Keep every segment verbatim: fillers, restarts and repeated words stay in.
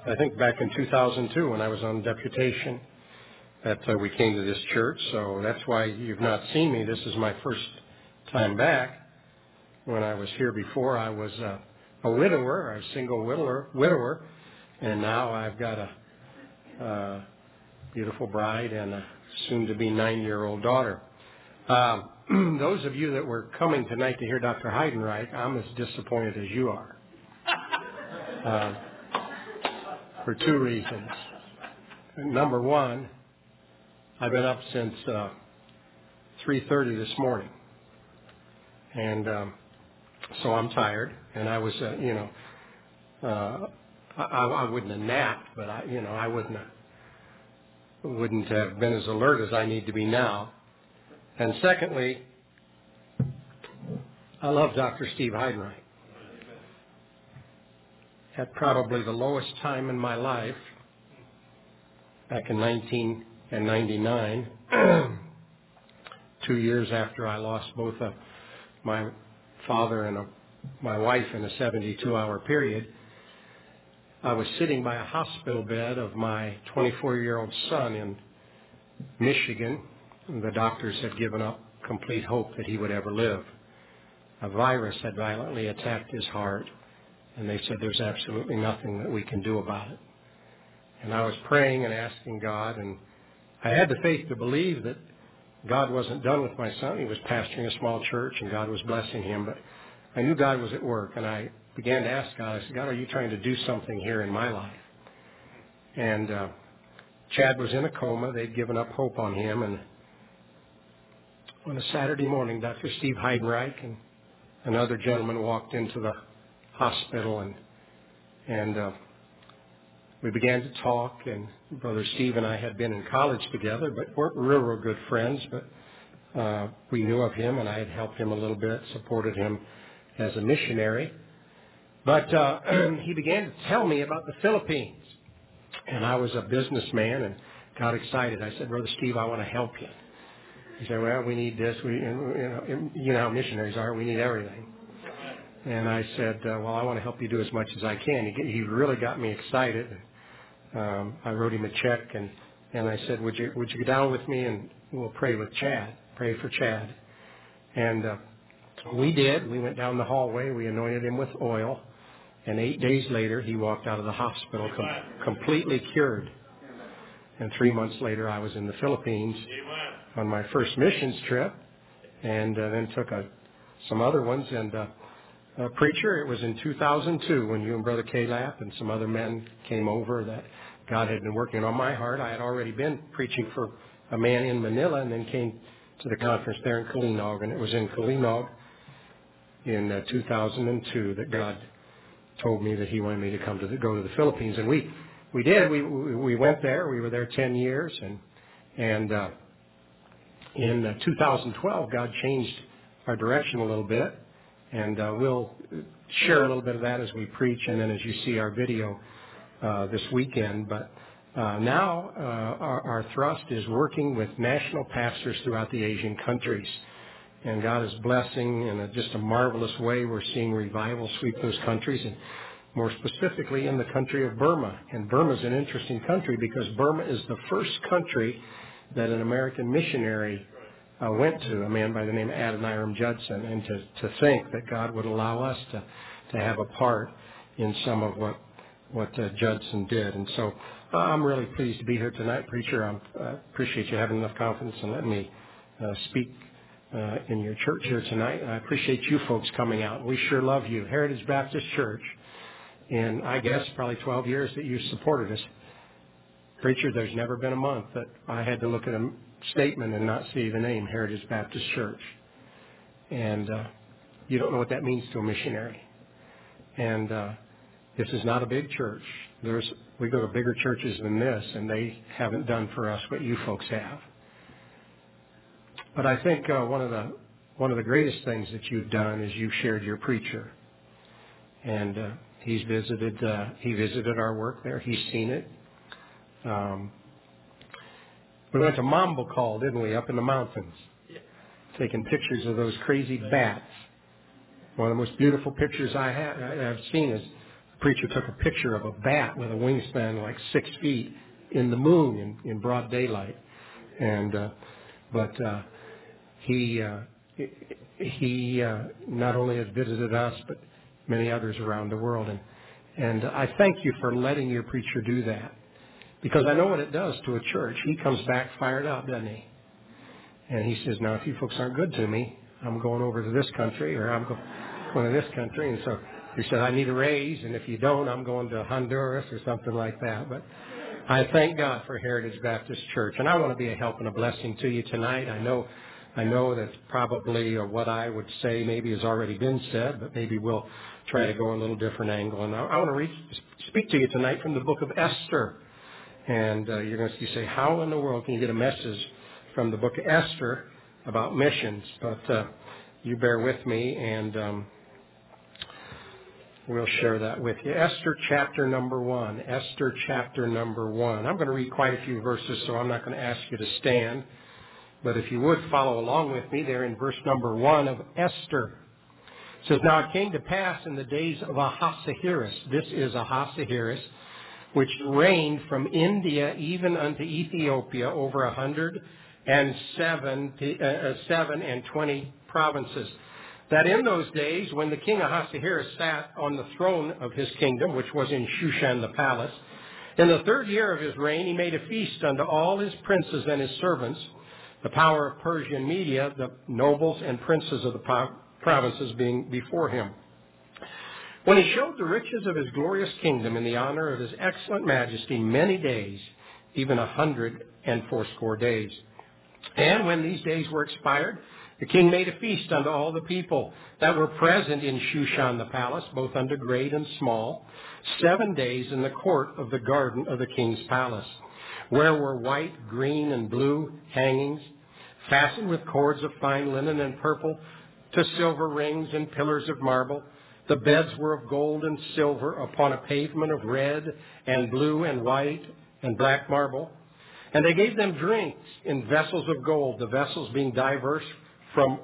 I think back in two thousand two when I was on deputation that uh, we came to this church. So that's why you've not seen me. This is my first time back. When I was here before, I was uh, a widower, a single widower, widower, and now I've got a uh, beautiful bride and a soon-to-be nine-year-old daughter. Um, those of you that were coming tonight to hear Doctor Heidenreich, I'm as disappointed as you are. Uh, for two reasons. Number one, I've been up since uh, three thirty this morning, and um, so I'm tired. And I was, uh, you know, uh, I, I wouldn't have napped, but I, you know, I wouldn't have, wouldn't have been as alert as I need to be now. And secondly, I love Doctor Steve Heidenreich. At probably the lowest time in my life, back in nineteen ninety-nine, two years after I lost both uh, my father and a, my wife in a seventy-two hour period, I was sitting by a hospital bed of my twenty-four-year-old son in Michigan. The doctors had given up complete hope that he would ever live. A virus had violently attacked his heart, and they said there's absolutely nothing that we can do about it. And I was praying and asking God, and I had the faith to believe that God wasn't done with my son. He was pastoring a small church, and God was blessing him. But I knew God was at work, and I began to ask God, I said, God, are you trying to do something here in my life? And uh, Chad was in a coma. They'd given up hope on him. And on a Saturday morning, Doctor Steve Heidenreich and another gentleman walked into the hospital, and and uh, we began to talk. And Brother Steve and I had been in college together, but weren't real, real good friends. But uh, we knew of him, and I had helped him a little bit, supported him as a missionary. But uh, he began to tell me about the Philippines, and I was a businessman and got excited. I said, Brother Steve, I want to help you. He said, well, we need this. We, you know, you know how missionaries are. We need everything. And I said, uh, well, I want to help you do as much as I can. He, he really got me excited. Um, I wrote him a check, and, and I said, would you would you go down with me and we'll pray with Chad, pray for Chad. And uh, we did. We went down the hallway. We anointed him with oil. And eight days later, he walked out of the hospital com- completely cured. And three months later, I was in the Philippines on my first missions trip, and uh, then took a, some other ones. And uh, uh, preacher, it was in two thousand two when you and Brother Calap and some other men came over that God had been working on my heart. I had already been preaching for a man in Manila, and then came to the conference there in Kalinog. And it was in Kalinog in uh, two thousand two that God told me that he wanted me to come to the, go to the Philippines. And we, we did. We, we went there. We were there ten years. And, and, uh, in uh, two thousand twelve, God changed our direction a little bit. And, uh, we'll share a little bit of that as we preach and then as you see our video, uh, this weekend. But, uh, now, uh, our, our thrust is working with national pastors throughout the Asian countries. And God is blessing in a, just a marvelous way. We're seeing revival sweep those countries, and more specifically in the country of Burma. And Burma is an interesting country because Burma is the first country that an American missionary uh, went to, a man by the name of Adoniram Judson. And to, to think that God would allow us to, to have a part in some of what, what uh, Judson did. And so uh, I'm really pleased to be here tonight, preacher. I uh, appreciate you having enough confidence and letting me uh, speak Uh, in your church here tonight. I appreciate you folks coming out. We sure love you. Heritage Baptist Church, in I guess probably twelve years that you supported us. Preacher, there's never been a month that I had to look at a statement and not see the name Heritage Baptist Church. And uh, you don't know what that means to a missionary. And uh, this is not a big church. There's we go to bigger churches than this, and they haven't done for us what you folks have. But I think uh, one of the one of the greatest things that you've done is you've shared your preacher, and uh, he's visited uh, he visited our work there. He's seen it. Um, we went to Mambakal, didn't we, up in the mountains, taking pictures of those crazy bats. One of the most beautiful pictures I have I've seen is a preacher took a picture of a bat with a wingspan like six feet in the moon in, in broad daylight. And uh, but uh, he uh, he uh, not only has visited us, but many others around the world. And and I thank you for letting your preacher do that, because I know what it does to a church. He comes back fired up, doesn't he? And he says, now, if you folks aren't good to me, I'm going over to this country, or I'm go- going to this country. And so he said, I need a raise, and if you don't, I'm going to Honduras or something like that. But I thank God for Heritage Baptist Church, and I want to be a help and a blessing to you tonight. I know I know that probably uh, what I would say maybe has already been said, but maybe we'll try to go a little different angle. And I, I want to read, speak to you tonight from the book of Esther. And uh, you're going to say, how in the world can you get a message from the book of Esther about missions? But uh, you bear with me, and um, we'll share that with you. Esther chapter number one. Esther chapter number one. I'm going to read quite a few verses, so I'm not going to ask you to stand. But if you would follow along with me there in verse number one of Esther. It says, now it came to pass in the days of Ahasuerus. This is Ahasuerus, which reigned from India even unto Ethiopia over a hundred and seven, uh, seven and twenty provinces. That in those days, when the king Ahasuerus sat on the throne of his kingdom, which was in Shushan the palace, in the third year of his reign, he made a feast unto all his princes and his servants, the power of Persia and Media, the nobles and princes of the provinces being before him. When he showed the riches of his glorious kingdom in the honor of his excellent majesty many days, even a hundred and fourscore days. And when these days were expired, the king made a feast unto all the people that were present in Shushan the palace, both unto great and small, seven days in the court of the garden of the king's palace, where were white, green, and blue hangings, fastened with cords of fine linen and purple, to silver rings and pillars of marble. The beds were of gold and silver upon a pavement of red and blue and white and black marble. And they gave them drinks in vessels of gold, the vessels being diverse from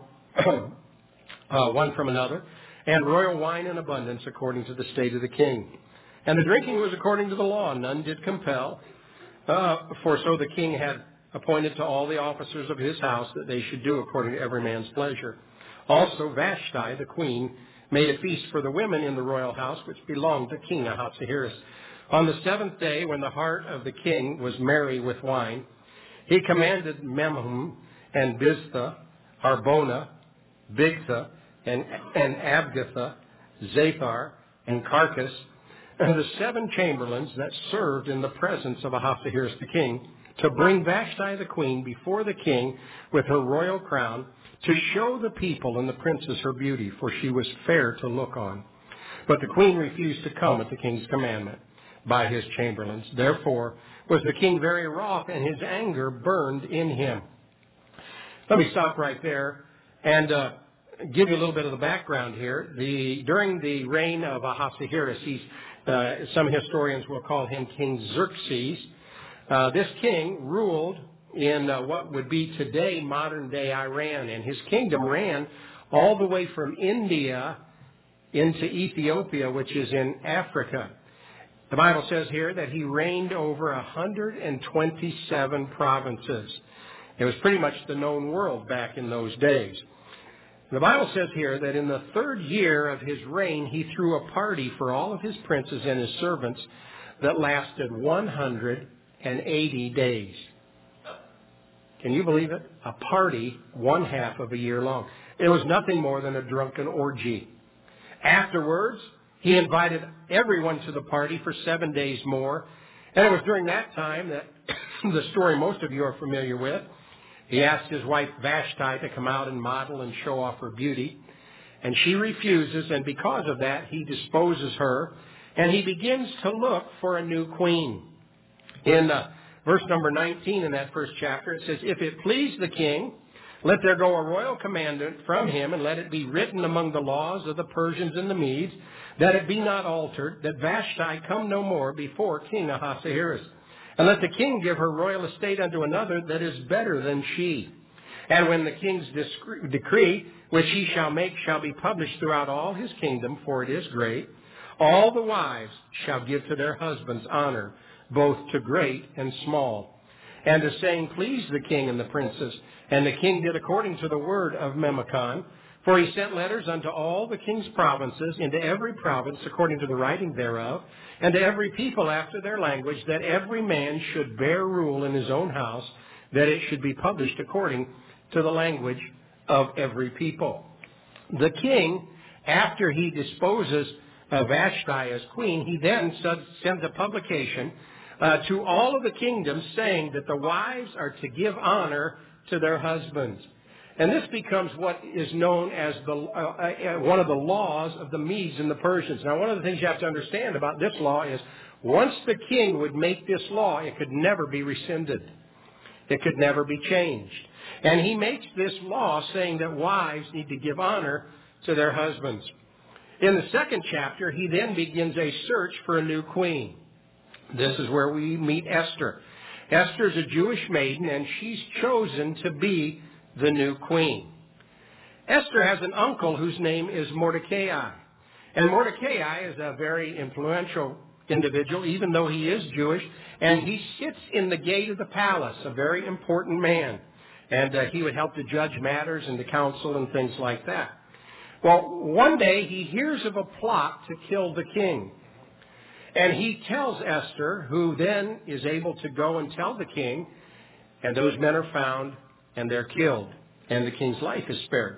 uh, one from another, and royal wine in abundance according to the state of the king. And the drinking was according to the law, none did compel, uh, for so the king had appointed to all the officers of his house that they should do according to every man's pleasure. Also Vashti, the queen, made a feast for the women in the royal house, which belonged to King Ahasuerus. On the seventh day, when the heart of the king was merry with wine, he commanded Memhum and Biztha, Harbona, Bigtha, and, and Abgitha, Zathar, and Carcass, and the seven chamberlains that served in the presence of Ahasuerus the king, to bring Vashti the queen before the king with her royal crown, to show the people and the princes her beauty, for she was fair to look on. But the queen refused to come at the king's commandment by his chamberlains. Therefore was the king very wroth, and his anger burned in him. Let me stop right there and uh, give you a little bit of the background here. The, during the reign of Ahasuerus, he's, uh, some historians will call him King Xerxes. Uh, this king ruled in uh, what would be today modern-day Iran, and his kingdom ran all the way from India into Ethiopia, which is in Africa. The Bible says here that he reigned over one hundred twenty-seven provinces. It was pretty much the known world back in those days. The Bible says here that in the third year of his reign, he threw a party for all of his princes and his servants that lasted one hundred eighty days. Can you believe it? A party one half of a year long. It was nothing more than a drunken orgy. Afterwards, he invited everyone to the party for seven days more. And it was during that time that the story most of you are familiar with. He asked his wife Vashti to come out and model and show off her beauty. And she refuses, and because of that, he disposes her. And he begins to look for a new queen. In uh, verse number nineteen in that first chapter, it says, if it please the king, let there go a royal commandment from him, and let it be written among the laws of the Persians and the Medes, that it be not altered, that Vashti come no more before King Ahasuerus. And let the king give her royal estate unto another that is better than she. And when the king's decree, which he shall make, shall be published throughout all his kingdom, for it is great, All the wives shall give to their husbands honor, both to great and small. And the saying pleased the king and the princes. And the king did according to the word of Memucan. For he sent letters unto all the king's provinces, into every province according to the writing thereof, and to every people after their language, that every man should bear rule in his own house, that it should be published according to the language of every people. The king, after he disposes of Vashti as queen, he then sends a publication uh, to all of the kingdoms saying that the wives are to give honor to their husbands. And this becomes what is known as the uh, uh, one of the laws of the Medes and the Persians. Now, one of the things you have to understand about this law is once the king would make this law, it could never be rescinded. It could never be changed. And he makes this law saying that wives need to give honor to their husbands. In the second chapter, he then begins a search for a new queen. This is where we meet Esther. Esther is a Jewish maiden, and she's chosen to be the new queen. Esther has an uncle whose name is Mordecai. And Mordecai is a very influential individual, even though he is Jewish, and he sits in the gate of the palace, a very important man. And uh, he would help to judge matters and to counsel and things like that. Well, one day he hears of a plot to kill the king. And he tells Esther, who then is able to go and tell the king, and those men are found and they're killed, and the king's life is spared.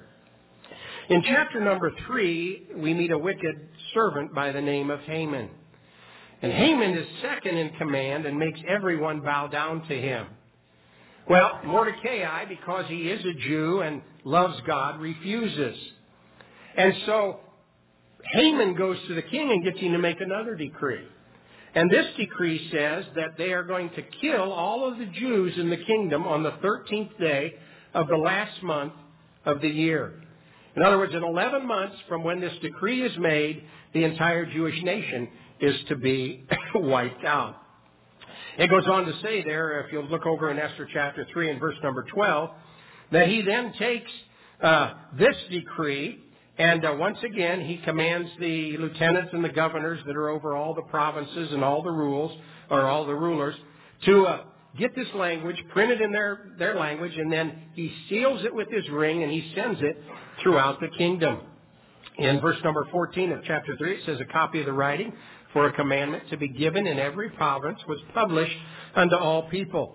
In chapter number three, we meet a wicked servant by the name of Haman. And Haman is second in command and makes everyone bow down to him. Well, Mordecai, because he is a Jew and loves God, refuses. And so Haman goes to the king and gets him to make another decree. And this decree says that they are going to kill all of the Jews in the kingdom on the thirteenth day of the last month of the year. In other words, in eleven months from when this decree is made, the entire Jewish nation is to be wiped out. It goes on to say there, if you'll look over in Esther chapter three and verse number twelve, that he then takes uh, this decree, and uh, once again he commands the lieutenants and the governors that are over all the provinces and all the rules, or all the rulers, to uh, get this language, print it in their, their language, and then he seals it with his ring and he sends it throughout the kingdom. In verse number fourteen of chapter three, it says, a copy of the writing for a commandment to be given in every province was published unto all people,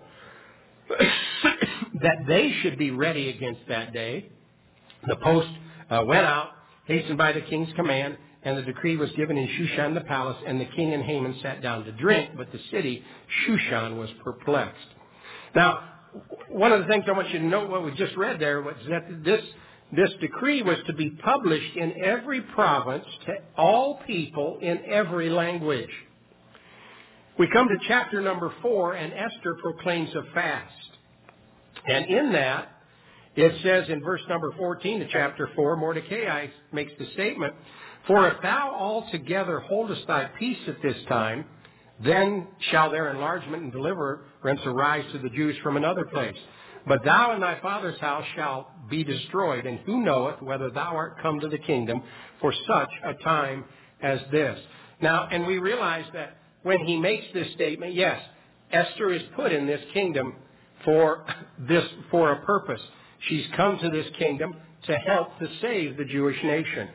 that they should be ready against that day. The post uh, went out, hastened by the king's command, and the decree was given in Shushan the palace, and the king and Haman sat down to drink, but the city, Shushan, was perplexed. Now, one of the things I want you to note, what we just read there, was that this This decree was to be published in every province to all people in every language. We come to chapter number four, and Esther proclaims a fast. And in that, it says in verse number fourteen of chapter four, Mordecai makes the statement, for if thou altogether holdest thy peace at this time, then shall their enlargement and deliverance arise to the Jews from another place. But thou and thy father's house shall be destroyed, and who knoweth whether thou art come to the kingdom for such a time as this? Now, and we realize that when he makes this statement, yes, Esther is put in this kingdom for this, for a purpose. She's come to this kingdom to help to save the Jewish nation.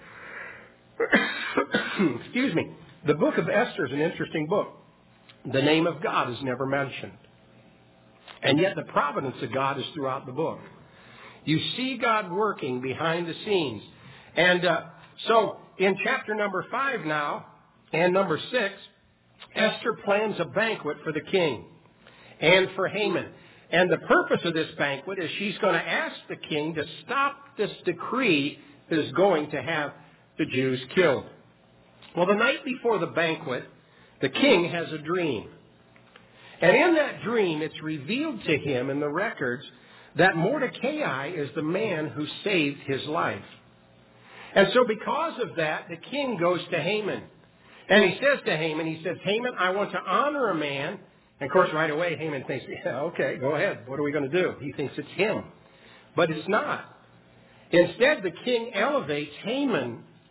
Excuse me. The book of Esther is an interesting book. The name of God is never mentioned. And yet the providence of God is throughout the book. You see God working behind the scenes. And uh, so in chapter number five now and number six, Esther plans a banquet for the king and for Haman. And the purpose of this banquet is she's going to ask the king to stop this decree that is going to have the Jews killed. Well, the night before the banquet, the king has a dream. And in that dream, it's revealed to him in the records that Mordecai is the man who saved his life. And so because of that, the king goes to Haman. And he says to Haman, he says, Haman, I want to honor a man. And of course, right away, Haman thinks, yeah, okay, go ahead. What are we going to do? He thinks it's him. But it's not. Instead, the king elevates Haman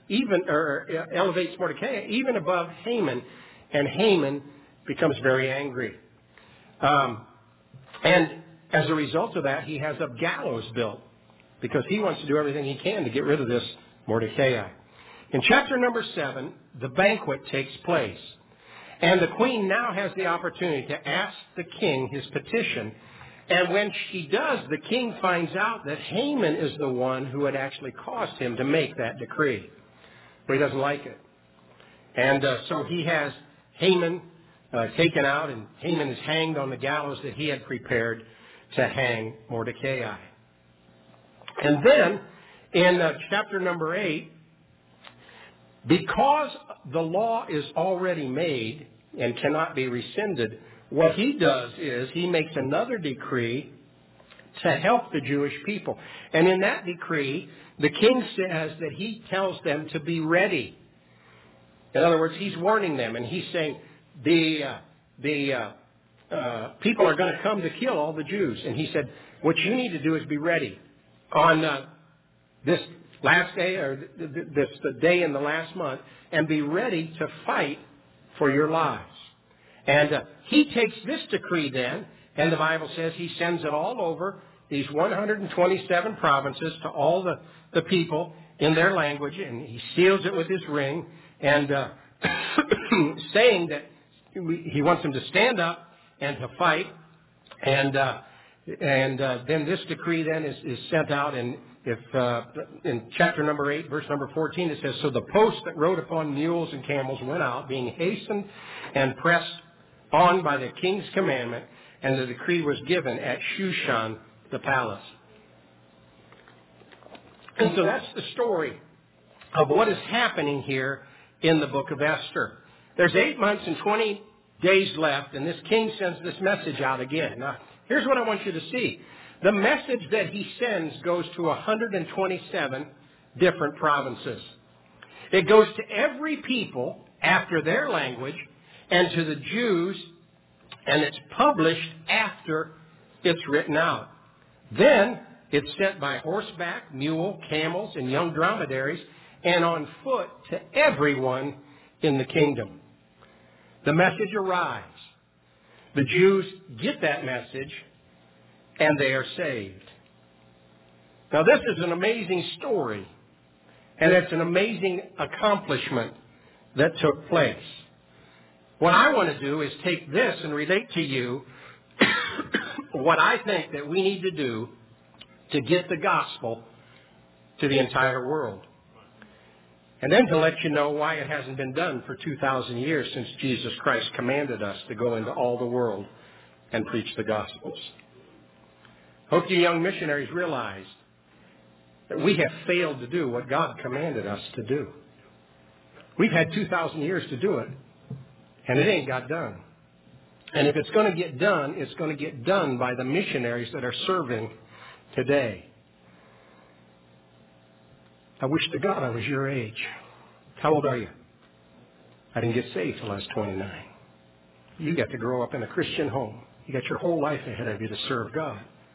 even or elevates Mordecai even above Haman, and Haman becomes very angry. Um, and as a result of that, he has a gallows built because he wants to do everything he can to get rid of this Mordecai. In chapter number seven, the banquet takes place. And the queen now has the opportunity to ask the king his petition. And when she does, the king finds out that Haman is the one who had actually caused him to make that decree. But he doesn't like it. And uh, so he has Haman uh, taken out, and Haman is hanged on the gallows that he had prepared to hang Mordecai. And then, in uh, chapter number eight, because the law is already made and cannot be rescinded, what he does is he makes another decree to help the Jewish people. And in that decree, the king says that he tells them to be ready. In other words, he's warning them, and he's saying the uh, the uh, uh, people are going to come to kill all the Jews. And he said, what you need to do is be ready on uh, this last day, or th- th- this the day in the last month, and be ready to fight for your lives. And uh, he takes this decree then, and the Bible says he sends it all over these one hundred twenty-seven provinces to all the, the people in their language, and he seals it with his ring, and uh, saying that he wants them to stand up and to fight. And uh, and uh, then this decree then is, is sent out, and if uh, in chapter number eight, verse number fourteen, it says, so the posts that rode upon mules and camels went out, being hastened and pressed on by the king's commandment, and the decree was given at Shushan, the palace. And so that's the story of what is happening here in the book of Esther. There's eight months and twenty days left, and this king sends this message out again. Now, here's what I want you to see. The message that he sends goes to one hundred twenty-seven different provinces. It goes to every people after their language and to the Jews, and it's published after it's written out. Then it's sent by horseback, mule, camels, and young dromedaries, and on foot to everyone in the kingdom. The message arrives. The Jews get that message, and they are saved. Now, this is an amazing story, and it's an amazing accomplishment that took place. What I want to do is take this and relate to you what I think that we need to do to get the gospel to the entire world. And then to let you know why it hasn't been done for two thousand years since Jesus Christ commanded us to go into all the world and preach the Gospels. Hope you young missionaries realize that we have failed to do what God commanded us to do. We've had two thousand years to do it, and it ain't got done. And if it's going to get done, it's going to get done by the missionaries that are serving today. I wish to God I was your age. How old are you? I didn't get saved till I was twenty-nine. You got to grow up in a Christian home. You got your whole life ahead of you to serve God.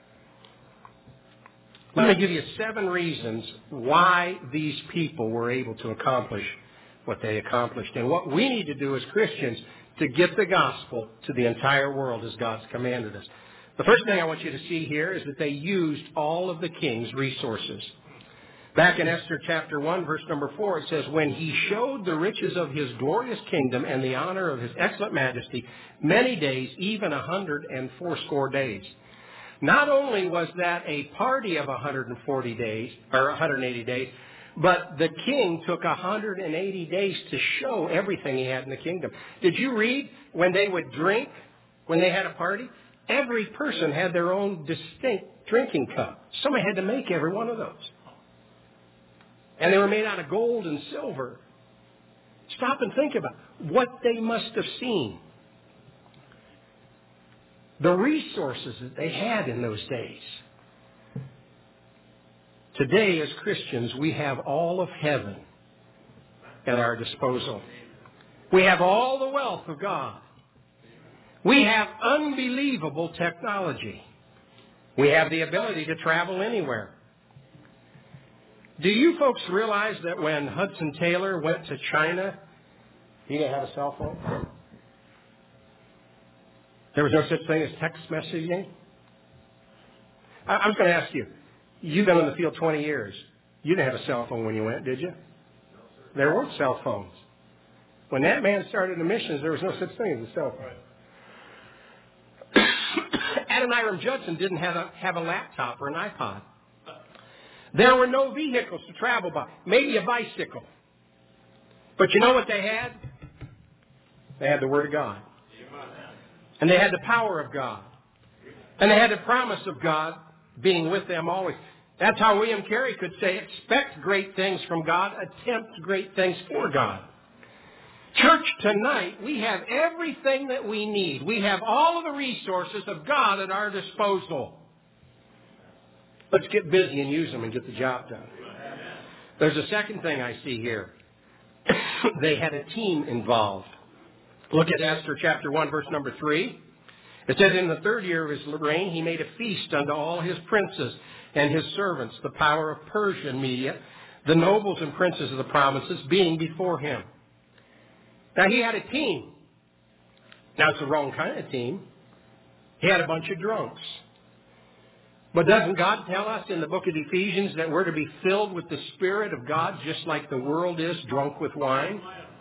Let me give you seven reasons why these people were able to accomplish what they accomplished, and what we need to do as Christians to get the gospel to the entire world as God's commanded us. The first thing I want you to see here is that they used all of the king's resources. Back in Esther chapter one, verse number four, it says, when he showed the riches of his glorious kingdom and the honor of his excellent majesty, many days, even a hundred and fourscore days. Not only was that a party of one hundred forty days, or one hundred eighty days, but the king took one hundred eighty days to show everything he had in the kingdom. Did you read when they would drink, when they had a party? Every person had their own distinct drinking cup. Somebody had to make every one of those. And they were made out of gold and silver. Stop and think about what they must have seen. The resources that they had in those days. Today, as Christians, we have all of heaven at our disposal. We have all the wealth of God. We have unbelievable technology. We have the ability to travel anywhere. Do you folks realize that when Hudson Taylor went to China, he didn't have a cell phone? There was no such thing as text messaging? I, I was going to ask you, you've been in the field twenty years. You didn't have a cell phone when you went, did you? There weren't cell phones. When that man started the missions, there was no such thing as a cell phone. Adoniram Judson didn't have a, have a laptop or an iPod. There were no vehicles to travel by, maybe a bicycle. But you know what they had? They had the Word of God. And they had the power of God. And they had the promise of God being with them always. That's how William Carey could say, expect great things from God, attempt great things for God. Church, tonight, we have everything that we need. We have all of the resources of God at our disposal. Let's get busy and use them and get the job done. There's a second thing I see here. They had a team involved. Look at Esther chapter one, verse number three. It says, in the third year of his reign, he made a feast unto all his princes and his servants, the power of Persia and Media, the nobles and princes of the provinces being before him. Now, he had a team. Now, it's the wrong kind of team. He had a bunch of drunks. But doesn't God tell us in the book of Ephesians that we're to be filled with the Spirit of God just like the world is drunk with wine?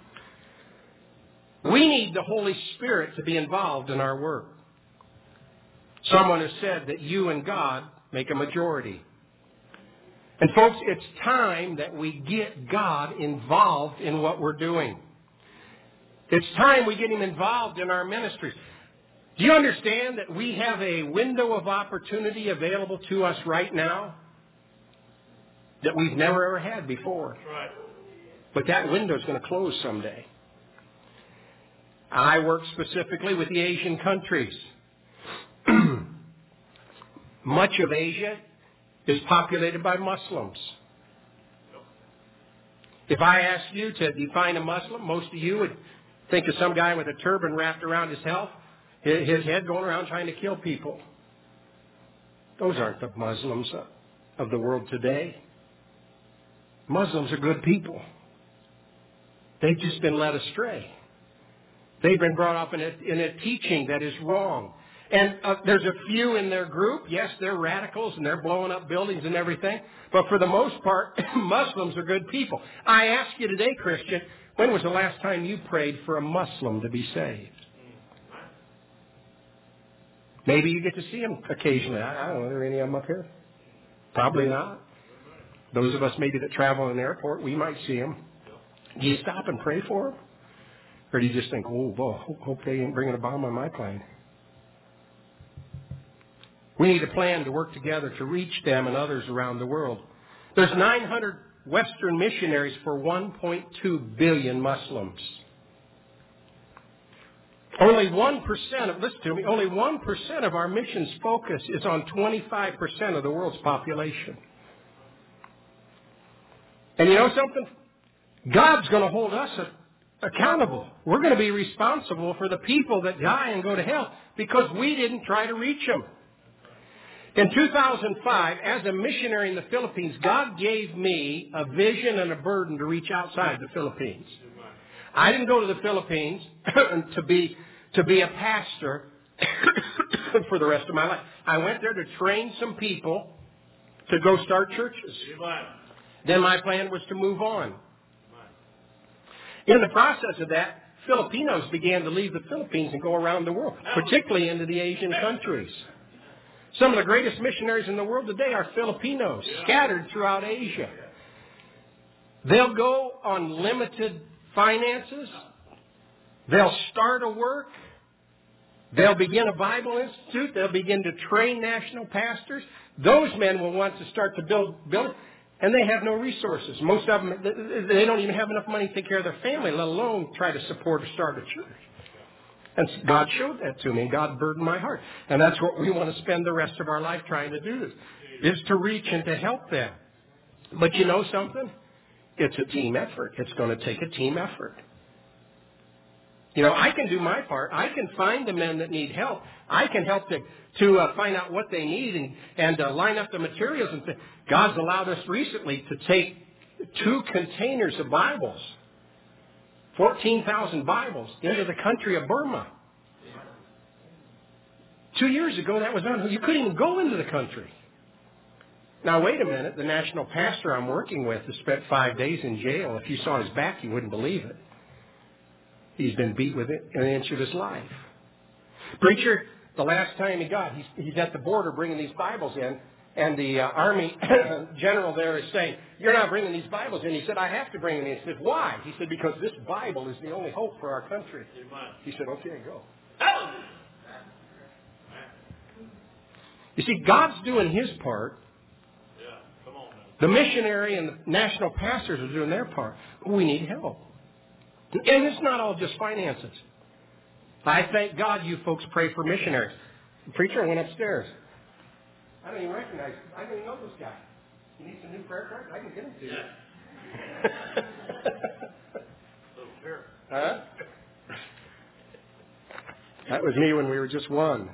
We need the Holy Spirit to be involved in our work. Someone has said that you and God make a majority. And folks, it's time that we get God involved in what we're doing. It's time we get Him involved in our ministries. Do you understand that we have a window of opportunity available to us right now that we've never ever had before? Right. But that window is going to close someday. I work specifically with the Asian countries. Much of Asia is populated by Muslims. If I asked you to define a Muslim, most of you would think of some guy with a turban wrapped around his head, his head going around trying to kill people. Those aren't the Muslims of the world today. Muslims are good people. They've just been led astray. They've been brought up in a, in a teaching that is wrong. And uh, there's a few in their group. Yes, they're radicals and they're blowing up buildings and everything. But for the most part, Muslims are good people. I ask you today, Christian, when was the last time you prayed for a Muslim to be saved? Maybe you get to see them occasionally. I don't know. Are there any of them up here? Probably not. Those of us maybe that travel in the airport, we might see them. Do you stop and pray for them? Or do you just think, oh, boy, hope they ain't bringing a bomb on my plane? We need a plan to work together to reach them and others around the world. There's nine hundred Western missionaries for one point two billion Muslims. Only one percent of, listen to me, only one percent of our missions focus is on twenty-five percent of the world's population. And you know something? God's going to hold us accountable. We're going to be responsible for the people that die and go to hell because we didn't try to reach them. In two thousand five, as a missionary in the Philippines, God gave me a vision and a burden to reach outside the Philippines. I didn't go to the Philippines to be to be a pastor for the rest of my life. I went there to train some people to go start churches. Then my plan was to move on. In the process of that, Filipinos began to leave the Philippines and go around the world, particularly into the Asian countries. Some of the greatest missionaries in the world today are Filipinos, scattered throughout Asia. They'll go on limited finances. They'll start a work. They'll begin a Bible institute. They'll begin to train national pastors. Those men will want to start to build, build, and they have no resources. Most of them, they don't even have enough money to take care of their family, let alone try to support or start a church. And God showed that to me. God burdened my heart. And that's what we want to spend the rest of our life trying to do, is to reach and to help them. But you know something? It's a team effort. It's going to take a team effort. You know, I can do my part. I can find the men that need help. I can help to, to uh, find out what they need and, and uh, line up the materials. And th- God's allowed us recently to take two containers of Bibles, fourteen thousand Bibles, into the country of Burma. Two years ago, that was unheard. You couldn't even go into the country. Now, wait a minute. The national pastor I'm working with has spent five days in jail. If you saw his back, you wouldn't believe it. He's been beat with it an inch of his life. Preacher, the last time he got, he's, he's at the border bringing these Bibles in, and the uh, Army general there is saying, "You're not bringing these Bibles in." He said, "I have to bring them in." He said, "Why?" He said, "Because this Bible is the only hope for our country." He said, "Okay, go." You see, God's doing His part. The missionary and the national pastors are doing their part. We need help. And it's not all just finances. I thank God you folks pray for missionaries. The preacher went upstairs. I don't even recognize him. I don't even know this guy. He needs some new prayer cards? I can get them to you. Huh? That was me when we were just one.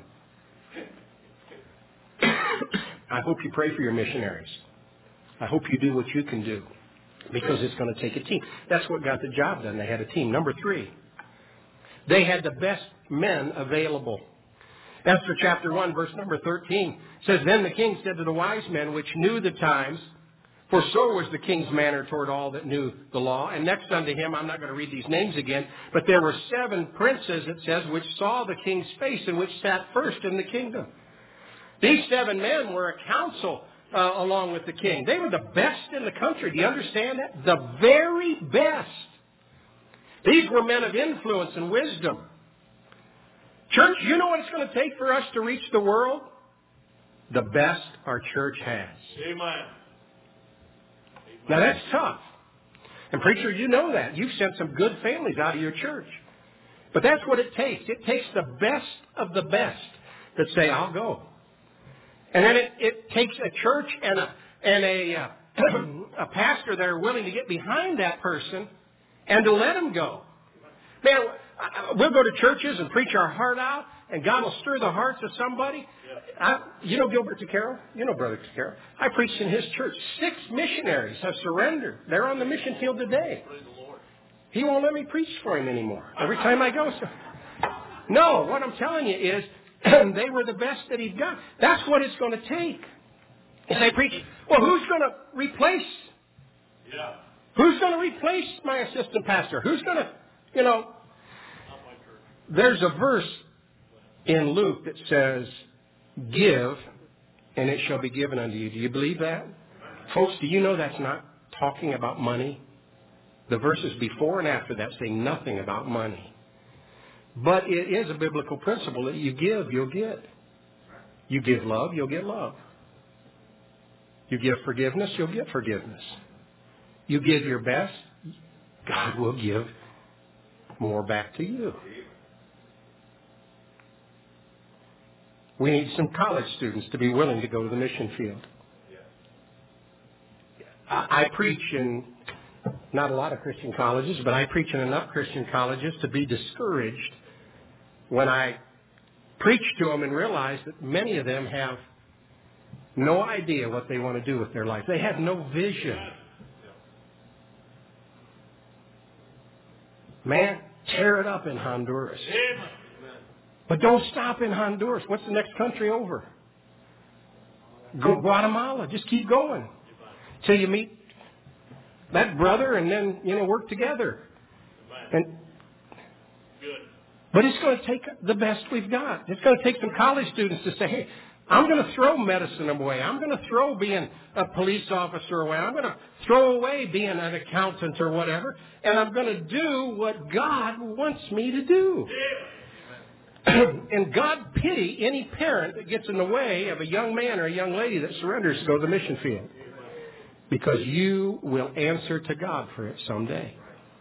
I hope you pray for your missionaries. I hope you do what you can do, because it's going to take a team. That's what got the job done. They had a team. Number three, they had the best men available. Esther chapter one, verse number thirteen says, "Then the king said to the wise men which knew the times, for so was the king's manner toward all that knew the law. And next unto him," I'm not going to read these names again, "but there were seven princes," it says, "which saw the king's face and which sat first in the kingdom." These seven men were a council uh, along with the king. They were the best in the country. Do you understand that? The very best. These were men of influence and wisdom. Church, you know what it's going to take for us to reach the world? The best our church has. Amen. Now that's tough. And preacher, you know that. You've sent some good families out of your church. But that's what it takes. It takes the best of the best that say, "I'll go." And then it, it takes a church and a and a, uh, a pastor that are willing to get behind that person and to let him go. Man, we'll go to churches and preach our heart out, and God will stir the hearts of somebody. I, you know Gilbert Takaro? You know Brother Takaro. I preached in his church. Six missionaries have surrendered. They're on the mission field today. He won't let me preach for him anymore. Every time I go. So. No, what I'm telling you is they were the best that he'd got. That's what it's going to take. And they preach, well, who's going to replace? Yeah. Who's going to replace my assistant pastor? Who's going to, you know, there's a verse in Luke that says, "Give, and it shall be given unto you." Do you believe that? Folks, do you know that's not talking about money? The verses before and after that say nothing about money. But it is a biblical principle that you give, you'll get. You give love, you'll get love. You give forgiveness, you'll get forgiveness. You give your best, God will give more back to you. We need some college students to be willing to go to the mission field. I, I preach in not a lot of Christian colleges, but I preach in enough Christian colleges to be discouraged when I preach to them and realize that many of them have no idea what they want to do with their life. They have no vision. Man, tear it up in Honduras. But don't stop in Honduras. What's the next country over? Go Guatemala. Just keep going till you meet that brother, and then, you know, work together. And but it's going to take the best we've got. It's going to take some college students to say, "Hey, I'm going to throw medicine away. I'm going to throw being a police officer away. I'm going to throw away being an accountant or whatever, and I'm going to do what God wants me to do." And God pity any parent that gets in the way of a young man or a young lady that surrenders to go to the mission field. Because you will answer to God for it someday.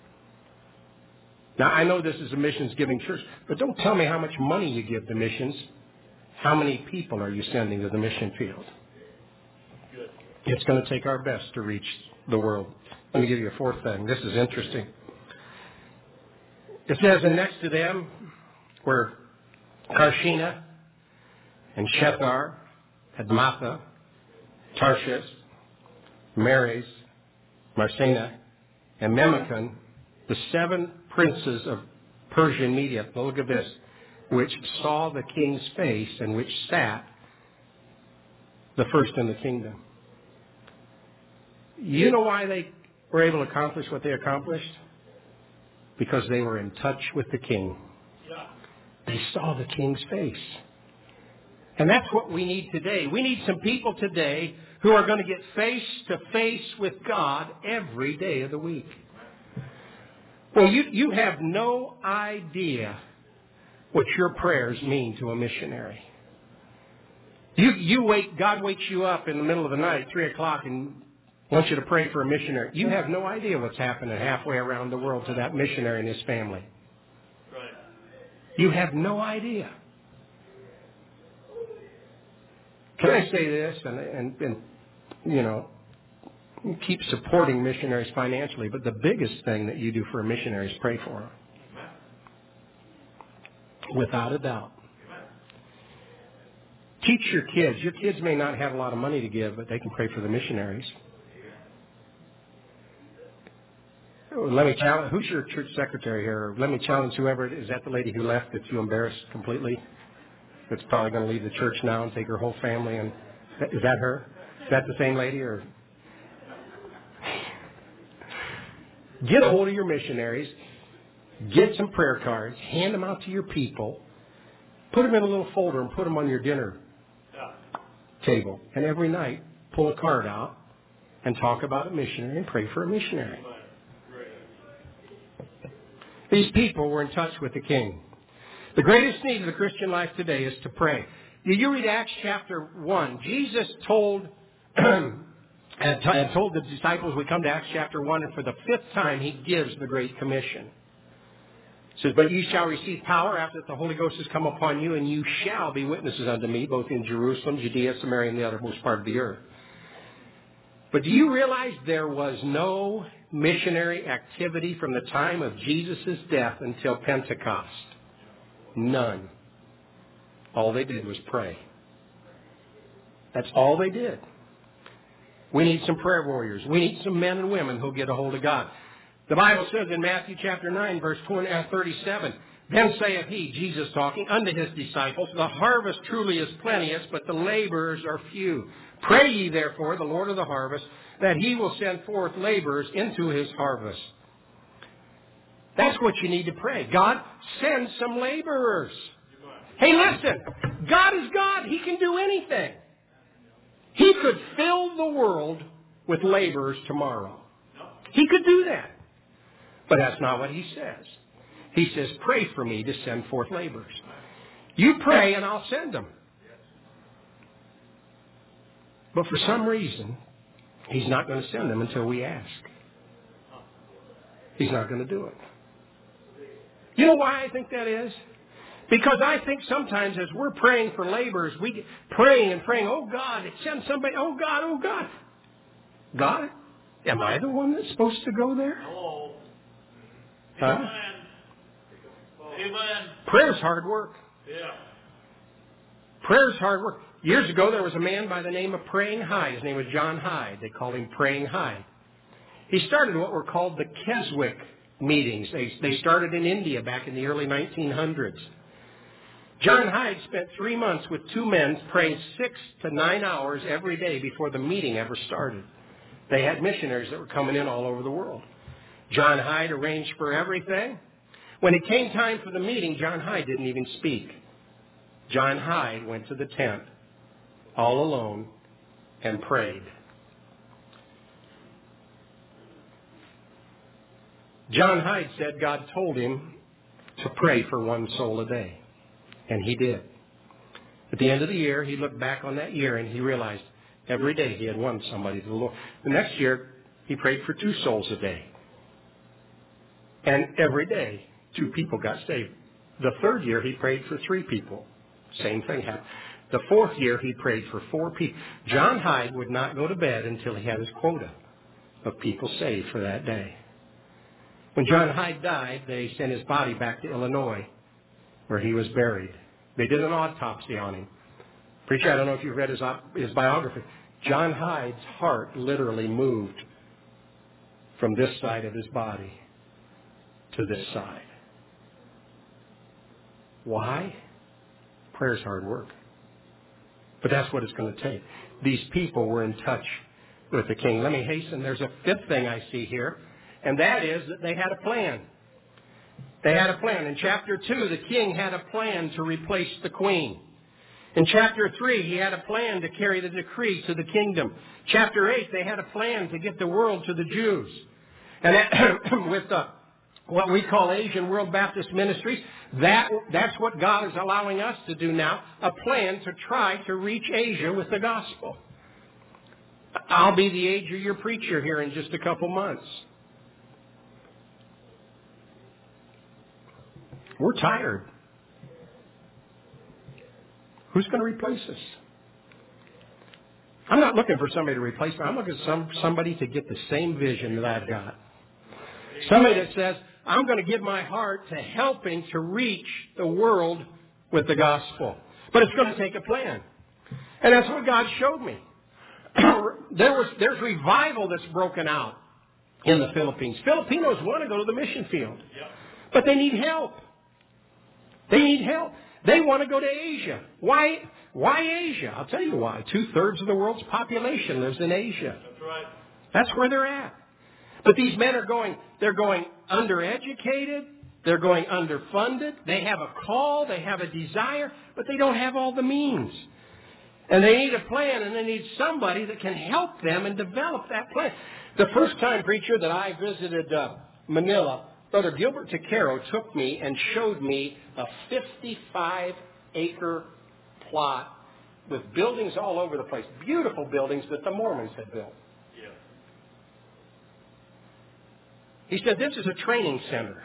Now, I know this is a missions-giving church, but don't tell me how much money you give to missions. How many people are you sending to the mission field? It's going to take our best to reach the world. Let me give you a fourth thing. This is interesting. It says, and next to them were Karshina and Shethar, Admatha, Tarshish, Meres, Marsena, and Memucan, the seven princes of Persian Media, look at this, which saw the king's face and which sat the first in the kingdom. You know why they were able to accomplish what they accomplished? Because they were in touch with the king. They saw the king's face. And that's what we need today. We need some people today who are going to get face to face with God every day of the week. Well, you, you have no idea what your prayers mean to a missionary. You, you wake, God wakes you up in the middle of the night, three o'clock, and wants you to pray for a missionary. You have no idea what's happening halfway around the world to that missionary and his family. Right. You have no idea. Can I say this, and, and, and you know, keep supporting missionaries financially, but the biggest thing that you do for a missionary is pray for them. Without a doubt. Teach your kids. Your kids may not have a lot of money to give, but they can pray for the missionaries. Let me challenge, who's your church secretary here? Let me challenge whoever, is that the lady who left that you embarrassed completely? That's probably going to leave the church now and take her whole family. And is that her? Is that the same lady? Or get a hold of your missionaries, get some prayer cards, hand them out to your people, put them in a little folder and put them on your dinner table. And every night, pull a card out and talk about a missionary and pray for a missionary. These people were in touch with the king. The greatest need of the Christian life today is to pray. You read Acts chapter one. Jesus told and told the disciples, we come to Acts chapter one, and for the fifth time he gives the Great Commission. It says, but ye shall receive power after that the Holy Ghost has come upon you, and you shall be witnesses unto me, both in Jerusalem, Judea, Samaria, and the uttermost part of the earth. But do you realize there was no missionary activity from the time of Jesus' death until Pentecost? None. All they did was pray. That's all they did. We need some prayer warriors. We need some men and women who'll get a hold of God. The Bible says in Matthew chapter nine, verse thirty-seven, then saith he, Jesus talking, unto his disciples, the harvest truly is plenteous, but the laborers are few. Pray ye therefore the Lord of the harvest, that he will send forth laborers into his harvest. That's what you need to pray. God, send some laborers. Hey, listen, God is God. He can do anything. He could fill the world with laborers tomorrow. He could do that. But that's not what he says. He says, pray for me to send forth laborers. You pray and I'll send them. But for some reason, he's not going to send them until we ask. He's not going to do it. You know why I think that is? Because I think sometimes as we're praying for laborers, we get praying and praying, oh God, send somebody, oh God, oh God. God, am I the one that's supposed to go there? Hello. Huh? Amen. Amen. Prayer's hard work. Yeah. Prayer's hard work. Years ago, there was a man by the name of Praying Hyde. His name was John Hyde. They called him Praying Hyde. He started what were called the Keswick meetings. They, they started in India back in the early nineteen hundreds. John Hyde spent three months with two men praying six to nine hours every day before the meeting ever started. They had missionaries that were coming in all over the world. John Hyde arranged for everything. When it came time for the meeting, John Hyde didn't even speak. John Hyde went to the tent all alone and prayed. John Hyde said God told him to pray for one soul a day. And he did. At the end of the year, he looked back on that year and he realized every day he had won somebody to the Lord. The next year, he prayed for two souls a day. And every day, two people got saved. The third year, he prayed for three people. Same thing happened. The fourth year, he prayed for four people. John Hyde would not go to bed until he had his quota of people saved for that day. When John Hyde died, they sent his body back to Illinois, where he was buried. They did an autopsy on him. Preacher, I don't know if you've read his, his biography. John Hyde's heart literally moved from this side of his body to this side. Why? Prayer's hard work. But that's what it's going to take. These people were in touch with the king. Let me hasten. There's a fifth thing I see here, and that is that they had a plan. They had a plan. In chapter two, the king had a plan to replace the queen. In chapter three, he had a plan to carry the decree to the kingdom. Chapter eight, they had a plan to get the world to the Jews. And that, with the, what we call Asian World Baptist Ministries, that, that's what God is allowing us to do now, a plan to try to reach Asia with the gospel. I'll be the age of your preacher here in just a couple months. We're tired. Who's going to replace us? I'm not looking for somebody to replace me. I'm looking for some, somebody to get the same vision that I've got. Somebody that says, I'm going to give my heart to helping to reach the world with the gospel. But it's going to take a plan. And that's what God showed me. there was There's revival that's broken out in the Philippines. Filipinos want to go to the mission field. But they need help. They need help. They want to go to Asia. Why? Why Asia? I'll tell you why. Two-thirds of the world's population lives in Asia. That's right. That's where they're at. But these men are going, they're going undereducated. They're going underfunded. They have a call. They have a desire, but they don't have all the means. And they need a plan, and they need somebody that can help them and develop that plan. The first time, preacher, that I visited uh, Manila, Brother Gilbert Taquero took me and showed me a fifty-five acre plot with buildings all over the place. Beautiful buildings that the Mormons had built. Yeah. He said, this is a training center.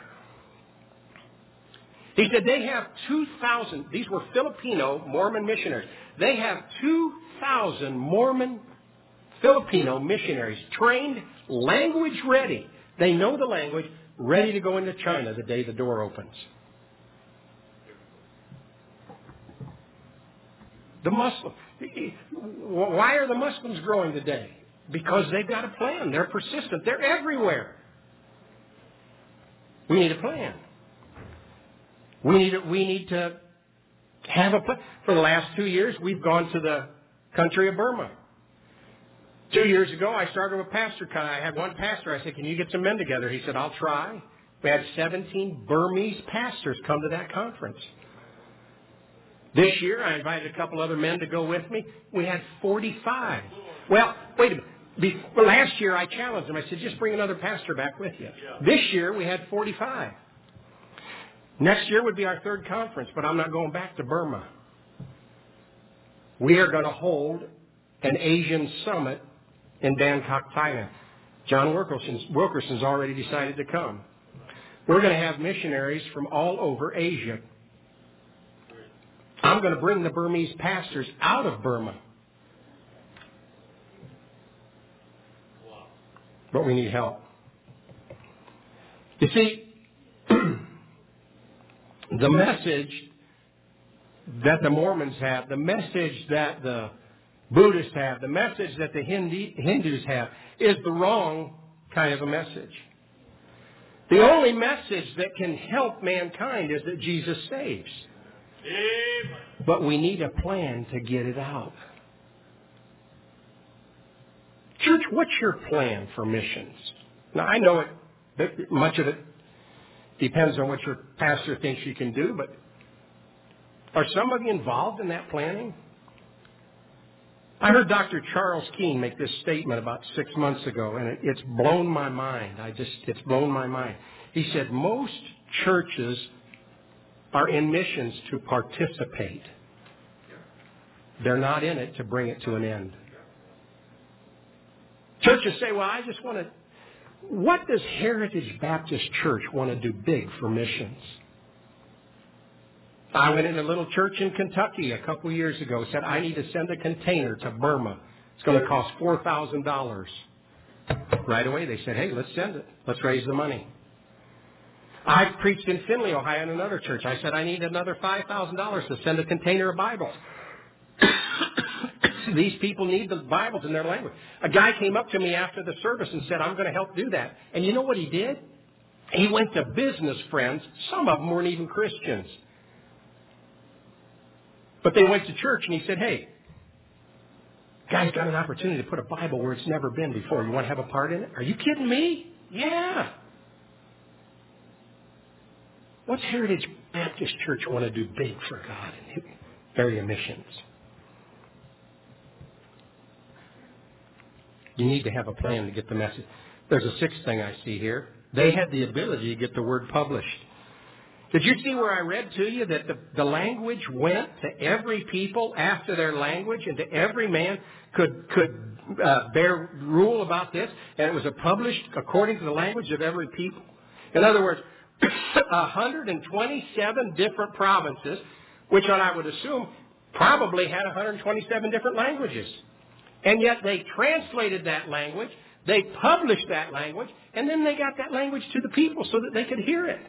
He said, they have two thousand, these were Filipino Mormon missionaries. They have two thousand Mormon Filipino missionaries trained, language ready. They know the language, ready to go into China the day the door opens. The Muslim. Why are the Muslims growing today? Because they've got a plan. They're persistent. They're everywhere. We need a plan. We need, we need to have a plan. For the last two years, we've gone to the country of Burma. Two years ago, I started with Pastor Kai. I had one pastor. I said, can you get some men together? He said, I'll try. We had seventeen Burmese pastors come to that conference. This year, I invited a couple other men to go with me. We had forty-five. Well, wait a minute. Before, last year, I challenged them. I said, just bring another pastor back with you. Yeah. This year, we had forty-five. Next year would be our third conference, but I'm not going back to Burma. We are going to hold an Asian summit in Bangkok, Thailand. John Wilkerson's, Wilkerson's already decided to come. We're going to have missionaries from all over Asia. I'm going to bring the Burmese pastors out of Burma. But we need help. You see, the message that the Mormons have, the message that the Buddhists have, the message that the Hindi, Hindus have, is the wrong kind of a message. The only message that can help mankind is that Jesus saves. Amen. But we need a plan to get it out. Church, what's your plan for missions? Now, I know it, that much of it depends on what your pastor thinks you can do, but are some of you involved in that planning? I heard Doctor Charles Keene make this statement about six months ago, and it, it's blown my mind. I just, it's blown my mind. He said, most churches are in missions to participate. They're not in it to bring it to an end. Churches say, well, I just want to... What does Heritage Baptist Church want to do big for missions? I went in a little church in Kentucky a couple of years ago, said, I need to send a container to Burma. It's going to cost four thousand dollars. Right away, they said, hey, let's send it. Let's raise the money. I preached in Findlay, Ohio, in another church. I said, I need another five thousand dollars to send a container of Bibles. These people need the Bibles in their language. A guy came up to me after the service and said, I'm going to help do that. And you know what he did? He went to business friends. Some of them weren't even Christians. But they went to church and he said, hey, guy's got an opportunity to put a Bible where it's never been before. You want to have a part in it? Are you kidding me? Yeah. What's Heritage Baptist Church want to do big for God in area missions? You need to have a plan to get the message. There's a sixth thing I see here. They had the ability to get the word published. Did you see where I read to you that the, the language went to every people after their language, and to every man could could uh, bear rule about this, and it was published according to the language of every people? In other words, one hundred twenty-seven different provinces, which I would assume probably had one hundred twenty-seven different languages. And yet they translated that language, they published that language, and then they got that language to the people so that they could hear it.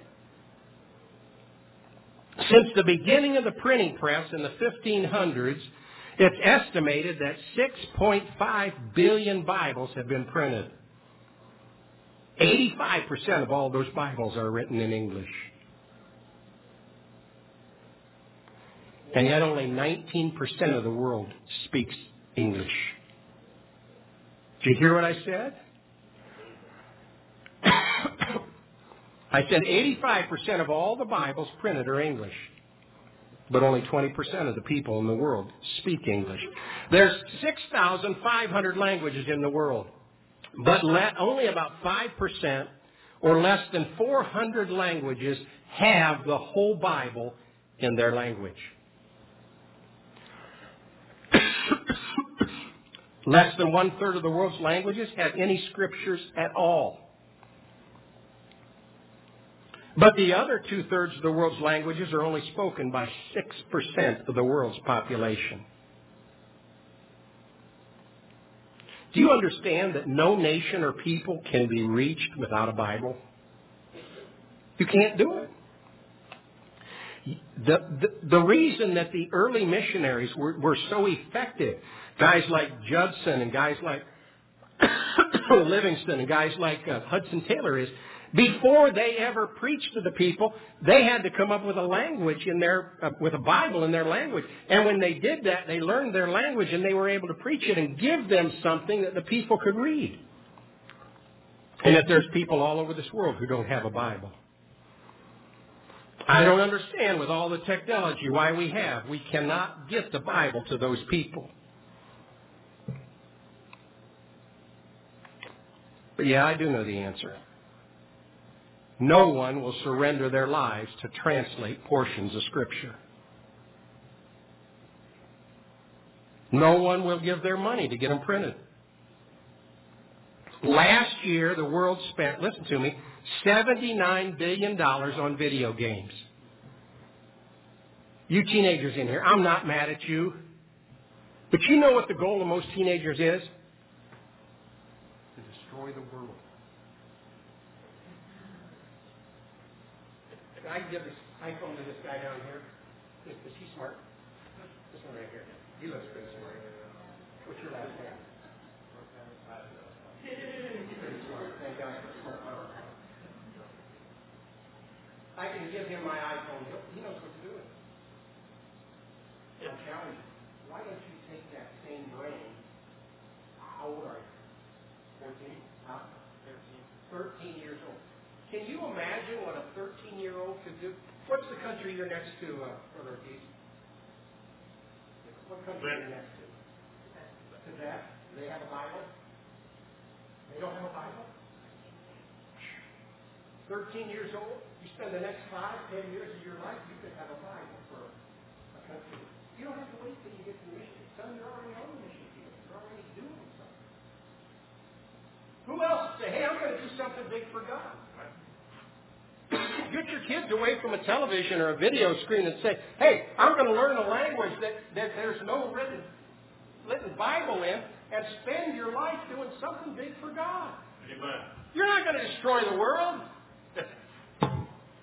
Since the beginning of the printing press in the fifteen hundreds, it's estimated that six point five billion Bibles have been printed. eighty-five percent of all those Bibles are written in English. And yet only nineteen percent of the world speaks English. Did you hear what I said? I said eighty-five percent of all the Bibles printed are English. But only twenty percent of the people in the world speak English. There's six thousand five hundred languages in the world. But let, only about five percent or less than four hundred languages have the whole Bible in their language. Less than one-third of the world's languages have any scriptures at all. But the other two-thirds of the world's languages are only spoken by six percent of the world's population. Do you understand that no nation or people can be reached without a Bible? You can't do it. The, the, the reason that the early missionaries were, were so effective, guys like Judson and guys like Livingston and guys like uh, Hudson Taylor, is before they ever preached to the people, they had to come up with a language in their, uh, with a Bible in their language. And when they did that, they learned their language and they were able to preach it and give them something that the people could read. And that there's people all over this world who don't have a Bible. I don't understand with all the technology why we have. We cannot get the Bible to those people. But yeah, I do know the answer. No one will surrender their lives to translate portions of Scripture. No one will give their money to get them printed. Last year, the world spent, listen to me, seventy-nine billion dollars on video games. You teenagers in here, I'm not mad at you. But you know what the goal of most teenagers is? To destroy the world. I can give this iPhone to this guy down here. Is, is he smart? This one right here. He looks pretty smart. What's your last name? He's pretty smart. Thank God for smart mouth. I can give him my iPhone. He knows what to do with it. I'm telling you, why don't you take that same brain? How old are you? fourteen? Huh? thirteen. thirteen years old. Can you imagine what a thirteen-year-old could do? What's the country you're next to, uh, Brother Keith? What country are you next to? Tibet. Do they have a Bible? They don't have a Bible? thirteen years old? You spend the next five, ten years of your life, you could have a Bible for a country. You don't have to wait till you get to the mission. Son, you're already on the mission field. You're already doing something. Who else say, hey, I'm going to do something big for God? Get your kids away from a television or a video screen and say, hey, I'm going to learn a language that, that there's no written, written Bible in, and spend your life doing something big for God. Amen. You're not going to destroy the world.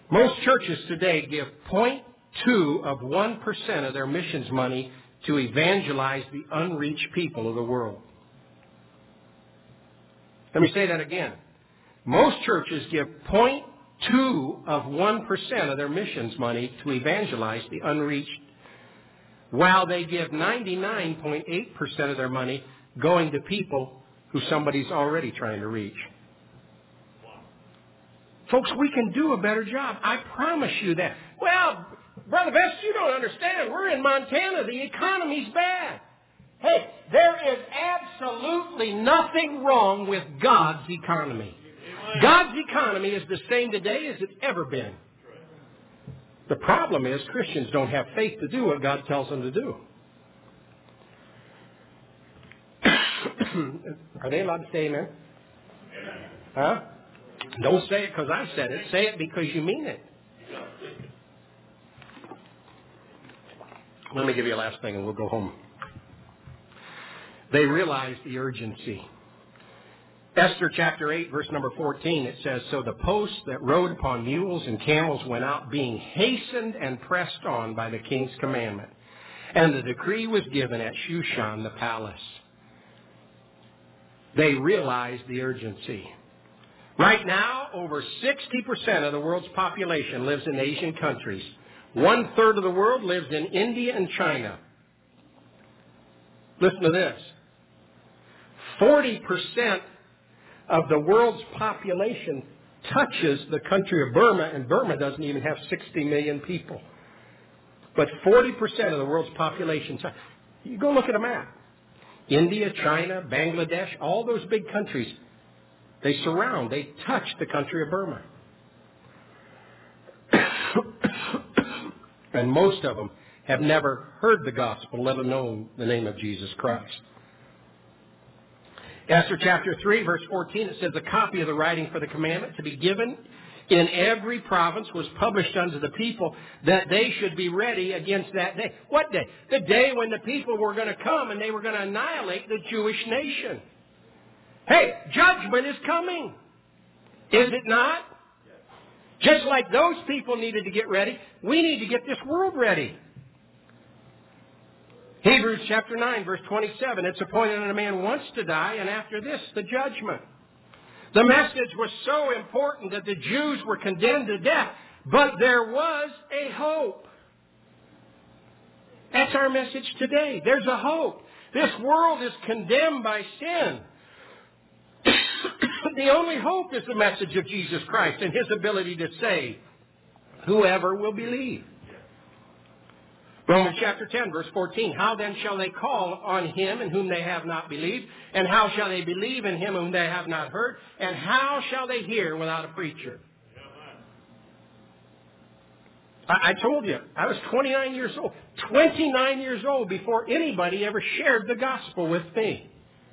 Most churches today give zero point two of one percent of their missions money to evangelize the unreached people of the world. Let me say that again. Most churches give zero point two of one percent of their missions money to evangelize the unreached, while they give ninety-nine point eight percent of their money going to people who somebody's already trying to reach. Folks, we can do a better job. I promise you that. Well, Brother Best, you don't understand. We're in Montana. The economy's bad. Hey, there is absolutely nothing wrong with God's economy. God's economy is the same today as it's ever been. The problem is Christians don't have faith to do what God tells them to do. Are they allowed to say amen? Huh? Don't say it because I said it. Say it because you mean it. Let me give you a last thing and we'll go home. They realized the urgency. Esther chapter eight, verse number fourteen, it says, "So the posts that rode upon mules and camels went out, being hastened and pressed on by the king's commandment. And the decree was given at Shushan the palace." They realized the urgency. Right now, over sixty percent of the world's population lives in Asian countries. One third of the world lives in India and China. Listen to this. forty percent of the world's population touches the country of Burma, and Burma doesn't even have sixty million people. But forty percent of the world's population, you go look at a map. India, China, Bangladesh, all those big countries, they surround, they touch the country of Burma. And most of them have never heard the gospel, let alone the name of Jesus Christ. Esther chapter three, verse fourteen, it says, "A copy of the writing for the commandment to be given in every province was published unto the people, that they should be ready against that day." What day? The day when the people were going to come and they were going to annihilate the Jewish nation. Hey, judgment is coming. Is it not? Just like those people needed to get ready, we need to get this world ready. Hebrews chapter nine, verse twenty-seven, "It's appointed that a man wants to die, and after this, the judgment." The message was so important that the Jews were condemned to death, but there was a hope. That's our message today. There's a hope. This world is condemned by sin. The only hope is the message of Jesus Christ and His ability to save whoever will believe. Romans chapter ten, verse fourteen, "How then shall they call on Him in whom they have not believed? And how shall they believe in Him whom they have not heard? And how shall they hear without a preacher?" I, I told you, I was twenty-nine years old. twenty-nine years old before anybody ever shared the gospel with me.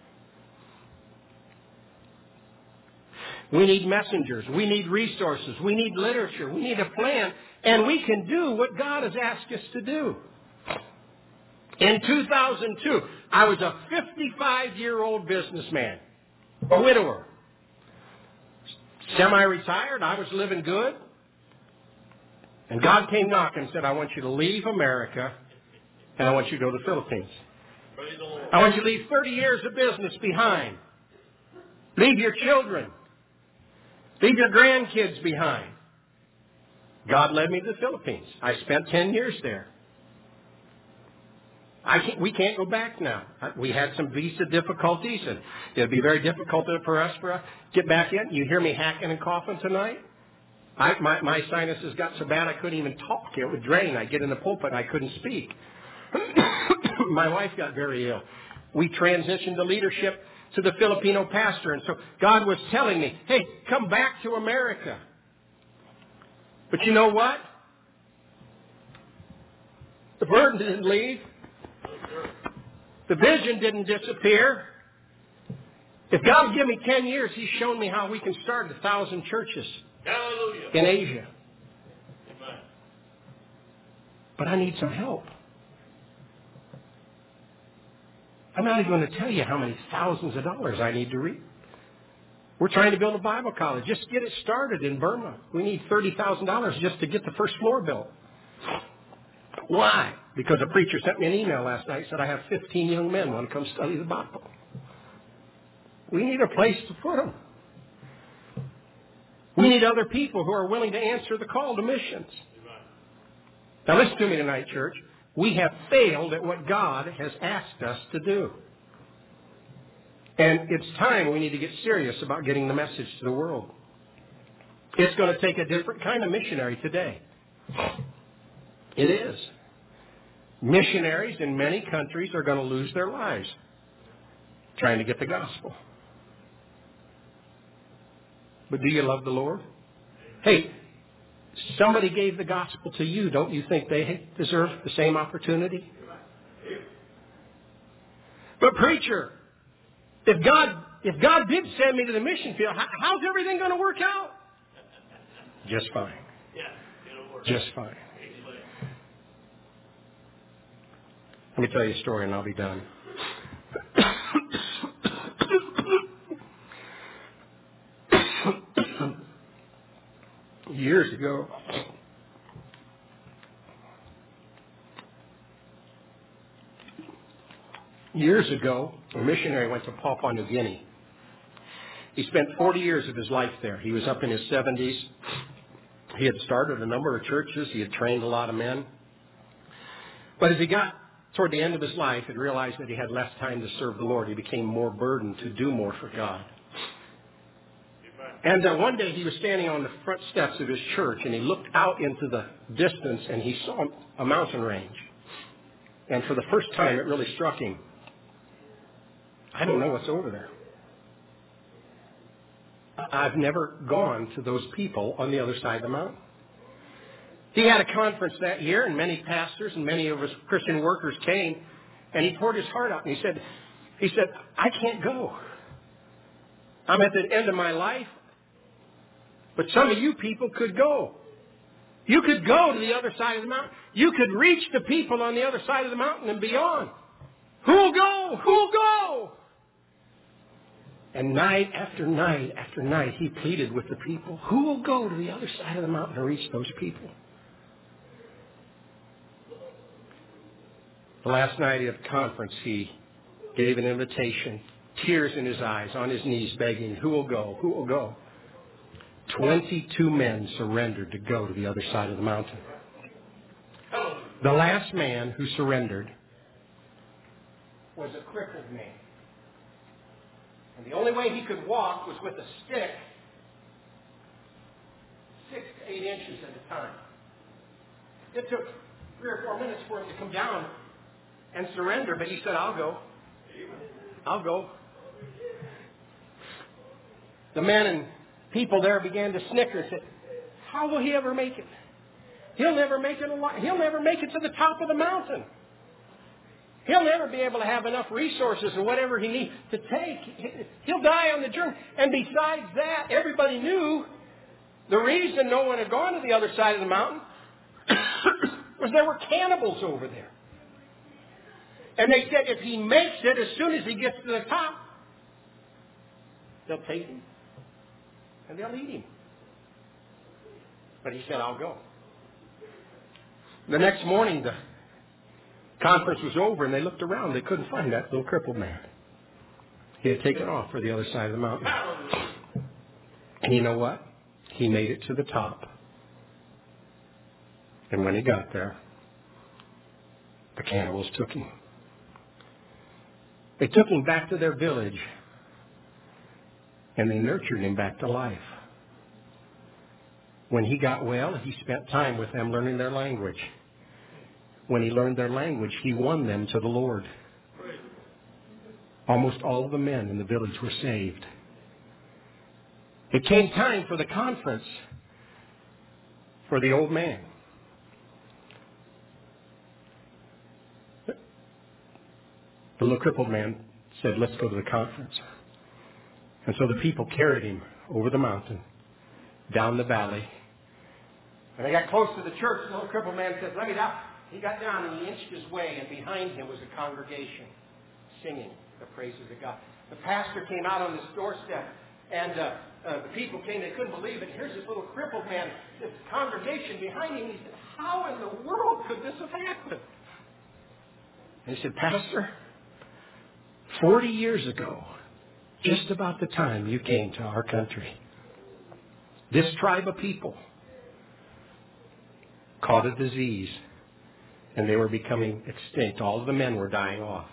We need messengers. We need resources. We need literature. We need a plan. And we can do what God has asked us to do. In two thousand two, I was a fifty-five-year-old businessman, a widower, semi-retired. I was living good. And God came knocking and said, "I want you to leave America, and I want you to go to the Philippines. I want you to leave thirty years of business behind. Leave your children. Leave your grandkids behind." God led me to the Philippines. I spent ten years there. I can't, we can't go back now. We had some visa difficulties, and it would be very difficult for us for us to get back in. You hear me hacking and coughing tonight? I, my, my sinuses got so bad I couldn't even talk. It would drain. I'd get in the pulpit and I couldn't speak. My wife got very ill. We transitioned the leadership to the Filipino pastor. And so God was telling me, "Hey, come back to America." But you know what? The burden didn't leave. The vision didn't disappear. If God will give me ten years, He's shown me how we can start a thousand churches Hallelujah. in Asia. Amen. But I need some help. I'm not even going to tell you how many thousands of dollars I need to read. We're trying to build a Bible college. Just get it started in Burma. We need thirty thousand dollars just to get the first floor built. Why? Because a preacher sent me an email last night and said, I have fifteen young men want to come study the Bible. We need a place to put them. We need other people who are willing to answer the call to missions. Now listen to me tonight, church. We have failed at what God has asked us to do. And it's time we need to get serious about getting the message to the world. It's going to take a different kind of missionary today. It is. Missionaries in many countries are going to lose their lives trying to get the gospel. But do you love the Lord? Hey, somebody gave the gospel to you. Don't you think they deserve the same opportunity? But preacher, if God if God did send me to the mission field, how, how's everything going to work out? Just fine. Just fine. Let me tell you a story and I'll be done. Years ago, years ago, a missionary went to Papua New Guinea. He spent forty years of his life there. He was up in his seventies. He had started a number of churches. He had trained a lot of men. But as he got toward the end of his life and realized that he had less time to serve the Lord, he became more burdened to do more for God. And uh, one day he was standing on the front steps of his church and he looked out into the distance and he saw a mountain range. And for the first time it really struck him. I don't know what's over there. I've never gone to those people on the other side of the mountain. He had a conference that year and many pastors and many of his Christian workers came and he poured his heart out and he said, he said, I can't go. I'm at the end of my life. But some of you people could go. You could go to the other side of the mountain. You could reach the people on the other side of the mountain and beyond. Who'll go? Who'll go? And night after night after night, he pleaded with the people, who will go to the other side of the mountain to reach those people? The last night at the conference, he gave an invitation, tears in his eyes, on his knees begging, who will go? Who will go? Twenty-two men surrendered to go to the other side of the mountain. The last man who surrendered was a crippled man. And the only way he could walk was with a stick, six to eight inches at a time. It took three or four minutes for him to come down and surrender, but he said, I'll go. I'll go. The men and people there began to snicker and said, how will he ever make it? He'll never make it alive. He'll never make it to the top of the mountain. He'll never be able to have enough resources and whatever he needs to take. He'll die on the journey. And besides that, everybody knew the reason no one had gone to the other side of the mountain was there were cannibals over there. And they said if he makes it, as soon as he gets to the top, they'll take him and they'll eat him. But he said, I'll go. The next morning, the conference was over and they looked around. They couldn't find that little crippled man. He had taken off for the other side of the mountain. And you know what? He made it to the top. And when he got there, the cannibals took him. They took him back to their village and they nurtured him back to life. When he got well, he spent time with them learning their language. When he learned their language, he won them to the Lord. Almost all of the men in the village were saved. It came time for the conference for the old man. The little crippled man said, let's go to the conference. And so the people carried him over the mountain, down the valley. When they got close to the church, the little crippled man said, let me down. He got down and he inched his way, and behind him was a congregation singing the praises of God. The pastor came out on his doorstep, And uh, uh, the people came. They couldn't believe it. Here's this little crippled man, this congregation behind him. He said, how in the world could this have happened? And he said, Pastor, forty years ago, just about the time you came to our country, this tribe of people caught a disease, and they were becoming extinct. All of the men were dying off.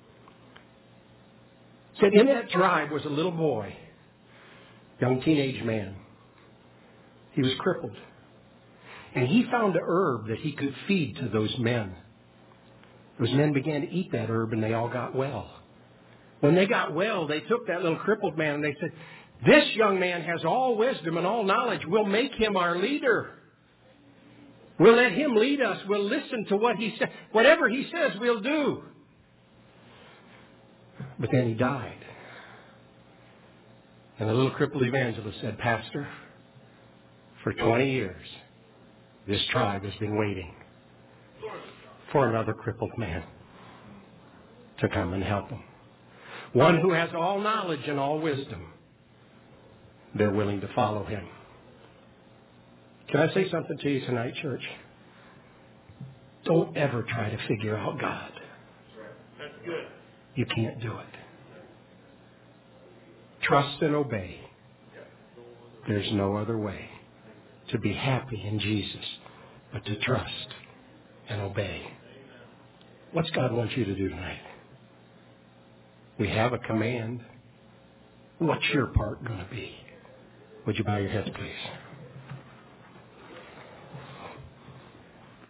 Said in that tribe was a little boy, young teenage man. He was crippled. And he found a herb that he could feed to those men. Those men began to eat that herb, and they all got well. When they got well, they took that little crippled man, and they said, this young man has all wisdom and all knowledge. We'll make him our leader. We'll let him lead us. We'll listen to what he says. Whatever he says, we'll do. But then he died. And the little crippled evangelist said, Pastor, for twenty years, this tribe has been waiting for another crippled man to come and help them. One who has all knowledge and all wisdom. They're willing to follow him. Can I say something to you tonight, church? Don't ever try to figure out God. That's good. You can't do it. Trust and obey. There's no other way to be happy in Jesus but to trust and obey. What's God want you to do tonight? We have a command. What's your part going to be? Would you bow your heads, please?